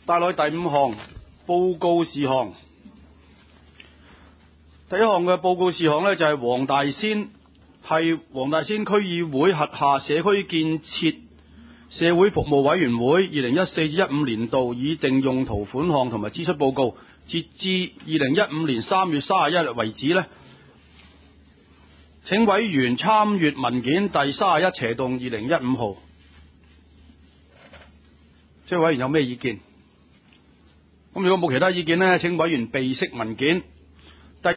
帶來第5項報告事項。第一項嘅報告事項呢，就係黃大仙區議會轄下社區建設社會服務委員會2014-15年度擬定用途款項同埋支出報告，截至2015年3月31日為止呢，請委員參閱文件第31/2015號。即係委員有咩意見？咁如果冇其他意見呢，請委員備悉文件。